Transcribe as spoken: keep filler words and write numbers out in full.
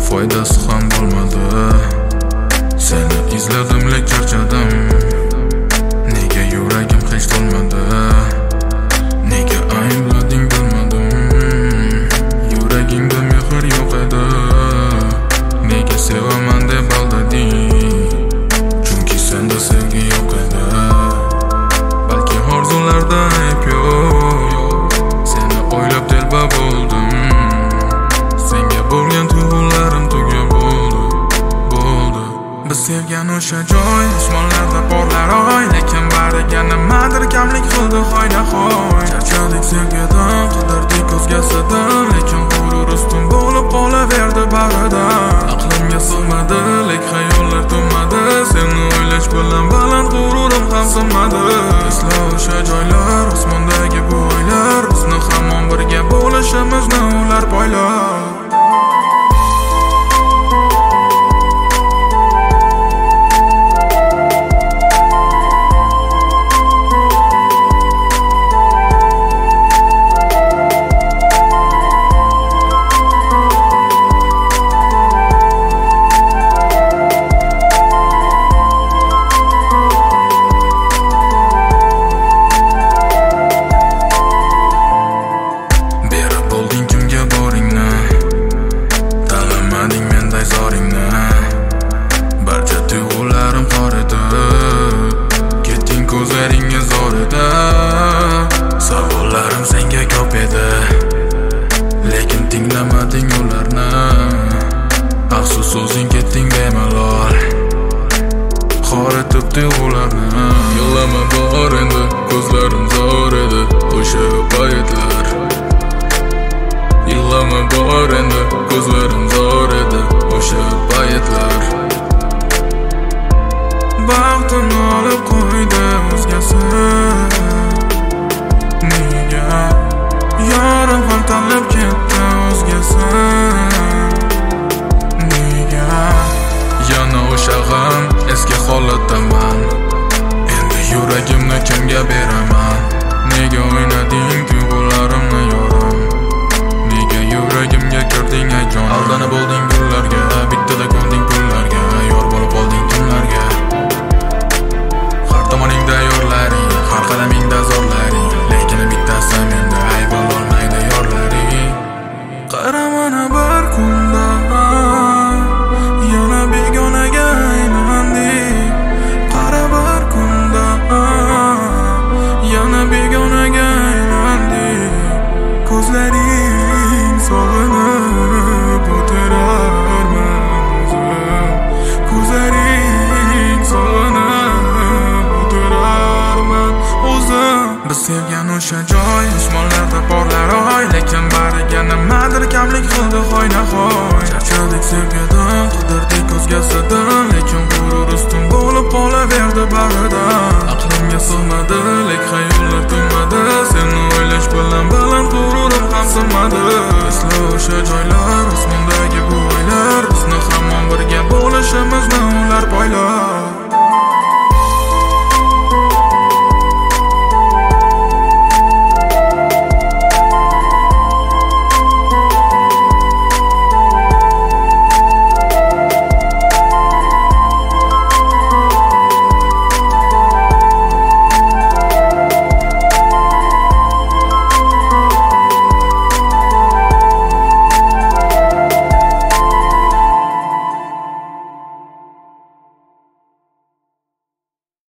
foydasi ham bo'lmadi. Seni izladim lek charchadim. Nega yuragim hech to'lmadi? Nega ayblading bilmadim. Yuragingda mehr yo'q edi. Nega sevaman deb aldading? Chunki senda sevgi yo'q edi. Balki orzularda ayb yo'q. Seni o'ylab telba bo'ldim. Senga bo'lgan tuyg'ularim tuga bo'ldi, bo'ldi. Biz sevgan o'sha joy osmonlarda porlar oy, lekin bariga nimadir kamlik qildi hoynahoy. Charchadik sevgidan, qidirdik o'zgasidan, lekin g'urur ustun bo'lib qolaverdi bag'ridan. Aqlimga sig'madi, lek xayollar tinmadi. Seni o'ylash bilan baland g'ururim ham sinmadi. Esla o'sha joylar, osmondagi bu oylar, bizni hamon birga bo'lishimizni ular poylar. Barcha tuyg'ularim qor edi. Ketding ko'zlaringga zor edi. Savollarim senga ko'p edi, lekin tinglamading ularni. Afsus o'zing ketding bemalol, qor etib tuyg'ularni. Yig'lama bor endi, ko'zlarim zor edi o'sha paytlar. Yig'lama bor endi, ko'zlarim zor edi o'sha paytlar. Baxtimni olib qo'ydi o'zgasi. Nega yorim ham tanlab ketdi o'zgasi? Nega yana o'sha g'am eski holatdaman. Endi yuragimni kimga beraman? Nega o'ynading tuyg'ularimni yorim? Nega yuragimga kirding ay jon? Aldanib bo'lding gullarga, bittada ko'nding pullarga, yor bo'lib olding tunlarga. Har tomoningda yorlaring, har qadamingda zorlaring, lekin bittasi menda ayb olmaydi yorlaring. Qara mana bir kunda yana begonaga aylandik. Qara bir kunda yana begonaga aylandik. Ko'zlaring sog'inib o'tirarman o'zim. Ko'zlaring sog'inib o'tirarman o'zim. Biz sevgan o'sha joy osmonlarda porlar oy, lekin bariga nimadir kamlik qildi hoynahoy. Charchadik sevgidan, qidirdik o'zgasidan, lekin g'urur ustun bo'lib qolaverdi bag'ridan. Aqlimga sig'madi, lek xayollar tinmadi. Seni o'ylash bilan baland g'ururim ham sinmadi. Esla o'sha joylar osmon